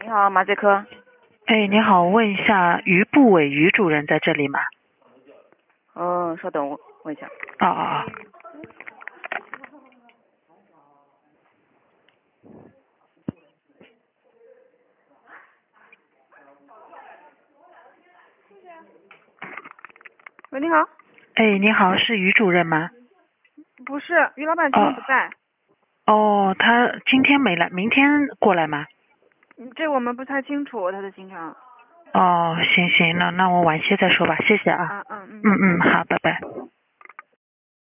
好，马赛克。 哎，你好，问一下于部委于主任在这里吗？ 稍等，我问一下。 啊。 喂，你好。 哎，你好，是于主任吗？ 不是，于老板今天不在。 哦，他今天没来，明天过来吗？ 这我们不太清楚他的行程。 哦，行行，那我晚些再说吧，谢谢啊。 嗯。 好，拜拜。